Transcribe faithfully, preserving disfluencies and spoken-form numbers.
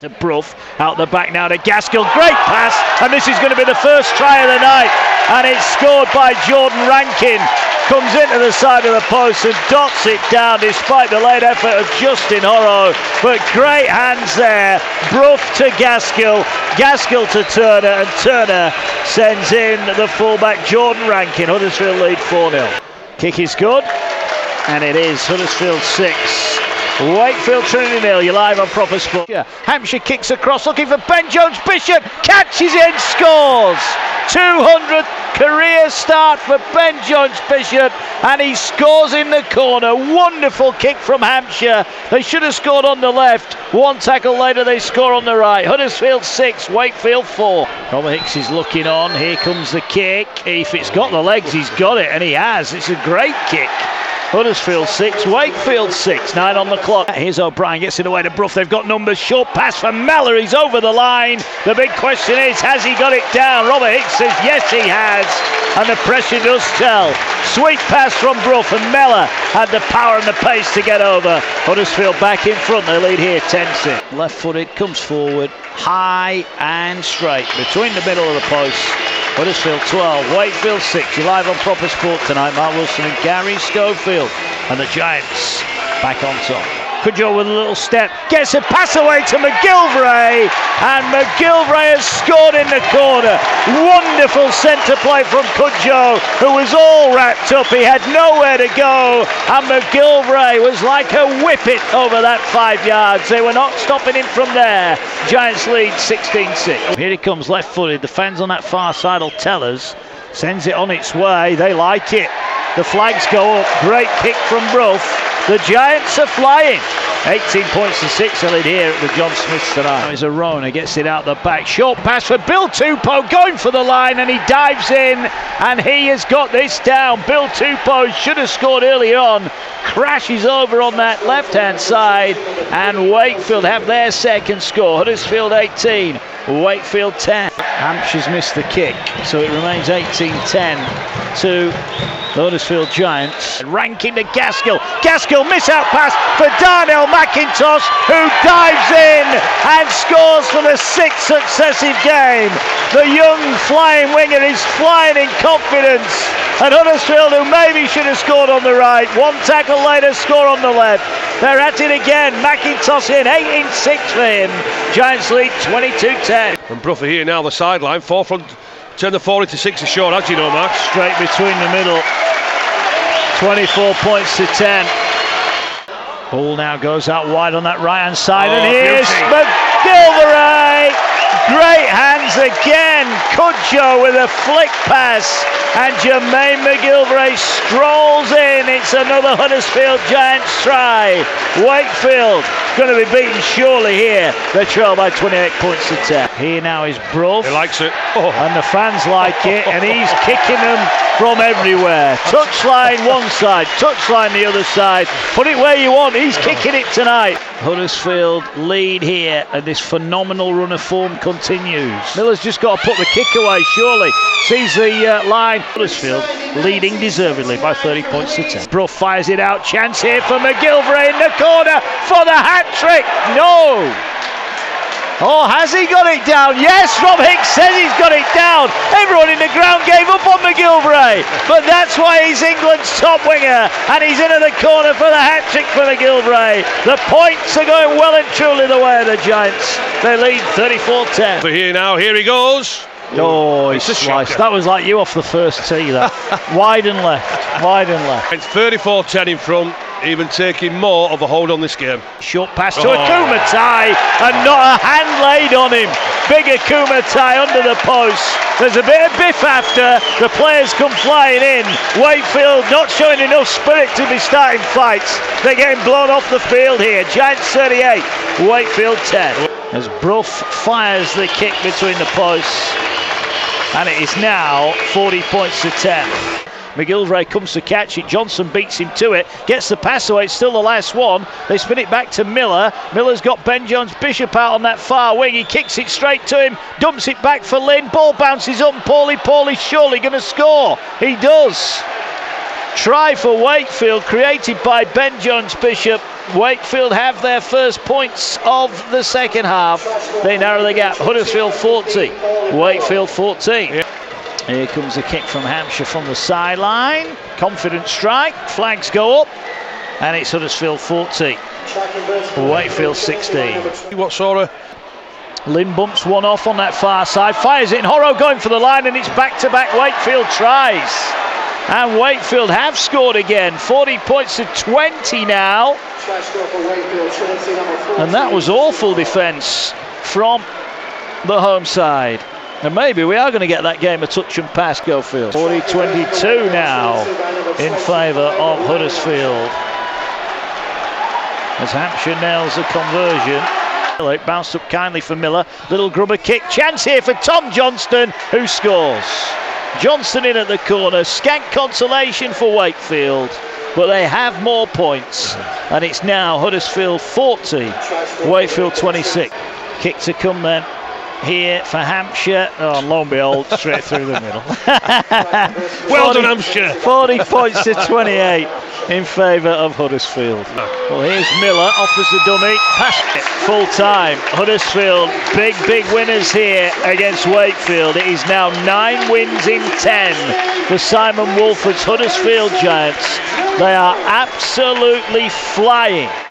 To Brough, out the back now to Gaskell, great pass, and this is going to be the first try of the night, and it's scored by Jordan Rankin. Comes into the side of the post and dots it down despite the late effort of Justin Horo, but great hands there. Brough to Gaskell, Gaskell to Turner, and Turner sends in the fullback Jordan Rankin. Huddersfield lead four nil. Kick is good, and it is Huddersfield six. Wakefield Trinity nil. You're live on Proper Sport. Yeah. Hampshire kicks across, looking for Ben Jones Bishop, catches it, scores. two hundredth career start for Ben Jones Bishop, and he scores in the corner. Wonderful kick from Hampshire. They should have scored on the left. One tackle later, they score on the right. Huddersfield six, Wakefield four. Robert Hicks is looking on. Here comes the kick. If it's got the legs, he's got it, and he has. It's a great kick. Huddersfield six, Wakefield six, nine on the clock. Here's O'Brien, gets it away to Brough. They've got numbers. Short pass from Mellor. He's over the line. The big question is, has he got it down? Robert Hicks says yes, he has, and the pressure does tell. Sweet pass from Brough, and Mellor had the power and the pace to get over. Huddersfield back in front. They lead here ten six. Left-footed, comes forward, high and straight between the middle of the post. Huddersfield twelve, Wakefield six. You're live on Proper Sport tonight. Mark Wilson and Gary Schofield, and the Giants back on top. Cudjoe with a little step, gets a pass away to McGilvray, and McGilvray has scored in the corner. Wonderful centre play from Cudjoe, who was all wrapped up. He had nowhere to go, and McGilvray was like a whippet over that five yards. They were not stopping him from there. Giants lead sixteen six. Here he comes, left-footed. The fans on that far side will tell us. Sends it on its way. They like it. The flags go up. Great kick from Brough. The Giants are flying. eighteen points to six lead here at the John Smiths tonight. There's a Rona, gets it out the back. Short pass for Bill Tupou, going for the line, and he dives in, and he has got this down. Bill Tupou should have scored early on. Crashes over on that left-hand side, and Wakefield have their second score. Huddersfield eighteen, Wakefield ten. Hampshire's missed the kick, so it remains eighteen ten to the Huddersfield Giants. Rankin to Gaskell. Gaskell miss-out pass for Darnell McIntosh, who dives in and scores for the sixth successive game. The young flying winger is flying in confidence. And Huddersfield, who maybe should have scored on the right, one tackle later, score on the left. They're at it again. McIntosh in, eighteen six for him. Giants lead twenty-two ten. And Brough here now, the sideline. Four front, turn the four into six is short, as you know, Mark. Straight between the middle. twenty-four points to ten. Ball now goes out wide on that right-hand side, oh, and here's McGilvray. Great hands again. Cudjoe with a flick pass, and Jermaine McGilvray strolls in. It's another Huddersfield Giants try. Wakefield going to be beaten surely here. They trail by twenty-eight points to ten. Here now is Brough. He likes it. Oh. And the fans like it, and he's kicking them from everywhere. Touchline one side, touchline the other side. Put it where you want. He's kicking it tonight. Huddersfield lead here, and this phenomenal run of form continues. Miller's just got to put the kick away, surely. Sees the uh, line. Huddersfield leading deservedly by thirty points to ten. Brough fires it out. Chance here for McGilvray in the corner for the hat-trick. No! Oh, has he got it down? Yes, Rob Hicks says he's got it down. Everyone in the ground gave up on McGilvray, but that's why he's England's top winger, and he's into the corner for the hat-trick for McGilvray. The points are going well and truly the way of the Giants. They lead thirty-four ten. For here now, here he goes. Oh, he's sliced. That was like you off the first tee, that. Wide and left, wide and left. It's thirty-four ten in front, even taking more of a hold on this game. Short pass to oh. Akumatai, and not a hand laid on him. Big Akumatai under the post. There's a bit of biff after. The players come flying in. Wakefield not showing enough spirit to be starting fights. They're getting blown off the field here. Giants thirty-eight, Wakefield ten. As Brough fires the kick between the posts, and it is now forty points to ten. McGilvray comes to catch it. Johnson beats him to it. Gets the pass away. It's still the last one. They spin it back to Miller. Miller's got Ben Jones Bishop out on that far wing. He kicks it straight to him. Dumps it back for Lynn. Ball bounces up. Paulie. Paulie's surely going to score. He does. Try for Wakefield, created by Ben Jones Bishop. Wakefield have their first points of the second half. They narrow the gap. Huddersfield forty, Wakefield fourteen. Yeah. Here comes a kick from Hampshire from the sideline. Confident strike. Flags go up. And it's Huddersfield forty, Wakefield sixteen. What sort of... Lynn bumps one off on that far side. Fires it in. Horrow going for the line, and it's back-to-back Wakefield tries. And Wakefield have scored again. forty points to twenty now. And that was awful defence from the home side. And maybe we are going to get that game a touch and pass, Schofield. forty twenty-two now in favour of Huddersfield. As Hampshire nails a conversion. It bounced up kindly for Miller. Little grubber kick. Chance here for Tom Johnston, who scores. Johnston in at the corner. Scant consolation for Wakefield, but they have more points. And it's now Huddersfield forty, Wakefield twenty-six. Kick to come then here for Hampshire. Oh, and lo and behold, straight through the middle. Well done, Hampshire. forty points to twenty-eight in favour of Huddersfield. Well, here's Miller, offers the dummy, pass it full time. Huddersfield, big, big winners here against Wakefield. It is now nine wins in ten for Simon Wolford's Huddersfield Giants. They are absolutely flying.